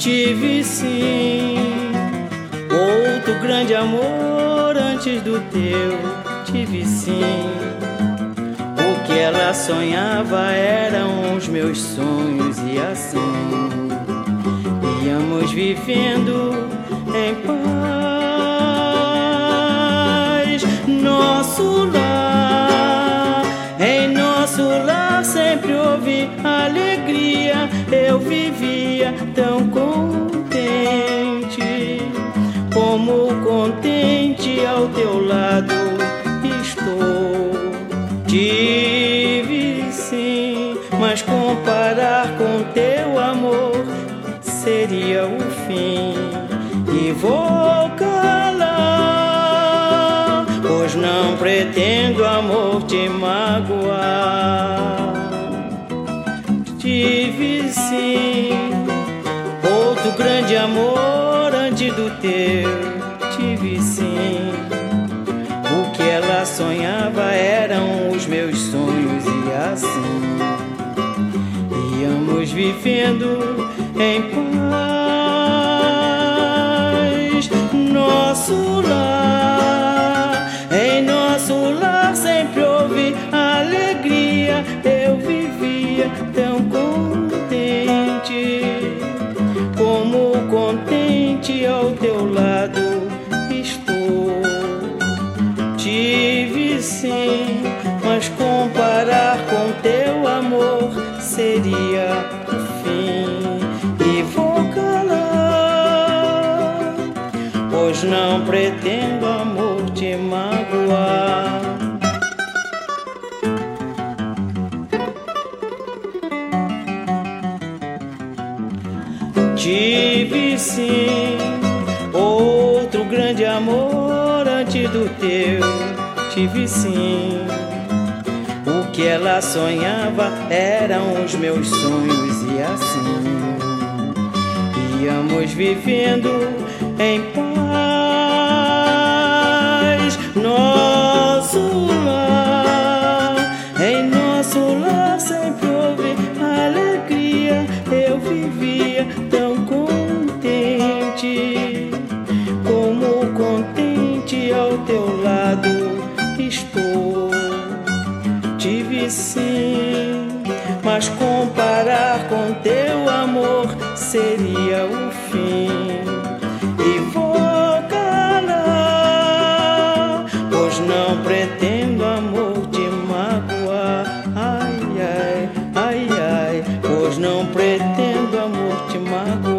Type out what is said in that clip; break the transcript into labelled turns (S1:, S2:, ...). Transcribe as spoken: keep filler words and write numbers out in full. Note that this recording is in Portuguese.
S1: Tive sim outro grande amor antes do teu. Tive sim. O que ela sonhava eram os meus sonhos, e assim íamos vivendo em paz. Nosso lar, em nosso lar sempre houve alegria. Eu vivia tão contente, como contente ao teu lado estou. Tive sim, mas comparar com teu amor seria o fim. E vou calar, pois não pretendo, amor, te magoar. Tive sim outro grande amor antes do teu. Tive sim. O que ela sonhava eram os meus sonhos, e assim íamos vivendo em paz. Nosso lar, em nosso lar sempre houve alegria. Eu vivia tão contente, como contente ao teu lado estou. Tive sim, mas comparar com teu amor seria o fim. E vou calar, pois não pretendo, amor, te magoar. Tive sim outro grande amor antes do teu. Tive sim. O que ela sonhava eram os meus sonhos, e assim íamos vivendo em paz. Nosso lar, em nosso lar sempre houve alegria. Eu vivia tão contente, como contente ao teu lado estou. Tive sim, mas comparar com teu amor seria o fim. E vou calar, pois não pretendo, amor, te magoar. Ai, ai, ai, ai, pois não pretendo, amor, te magoar.